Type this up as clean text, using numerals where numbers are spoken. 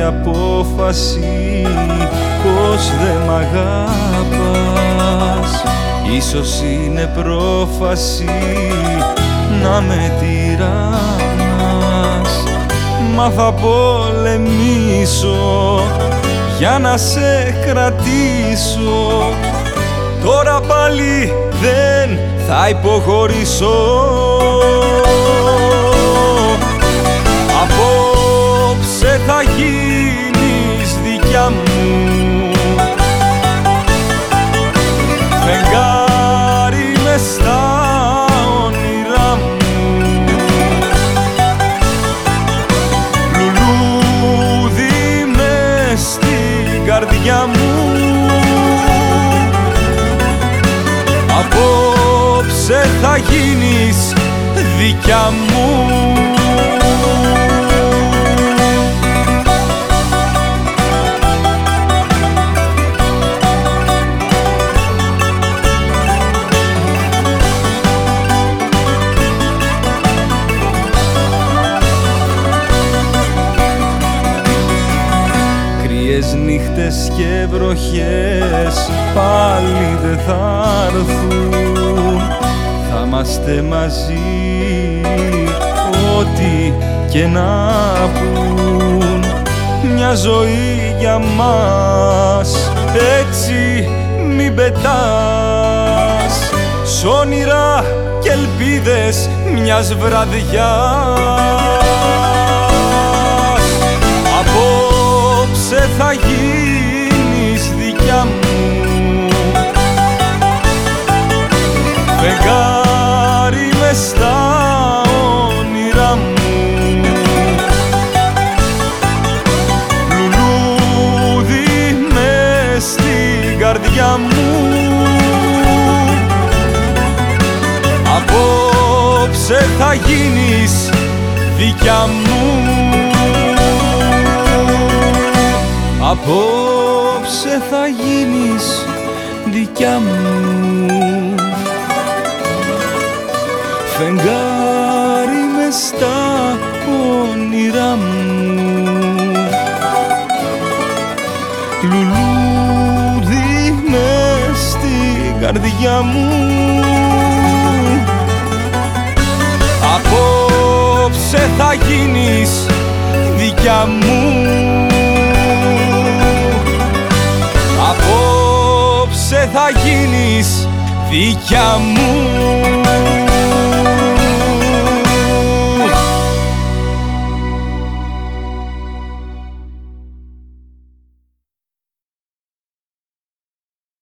απόφαση πως δε μ' αγαπάς. Ίσως είναι πρόφαση να με τυραννάς, μα θα πολεμήσω για να σε κρατήσω. Τώρα πάλι δεν θα υποχωρήσω. Απόψε θα γίνεις δικιά μου, φεγγάρι μες στα όνειρά μου, λουλούδι μες στην καρδιά μου. Απόψε θα γίνεις δικιά μου. Κρύες νύχτες και βροχές πάλι δεν θα έρθουν, θα είμαστε μαζί ό,τι και να πουν. Μια ζωή για μας έτσι μην πετάς, σ' όνειρα και ελπίδες μιας βραδιάς. Απόψε θα γίνεις δικιά μου, φεγγάρι μες στα όνειρά μου, λουλούδι μες στην καρδιά μου. Απόψε θα γίνεις δικιά μου. Απόψε θα γίνεις δικιά μου, φεγγάρι μες στα όνειρά μου, λουλούδι μες στην καρδιά μου. Απόψε θα γίνεις δικιά μου. Απόψε θα γίνεις δικιά μου.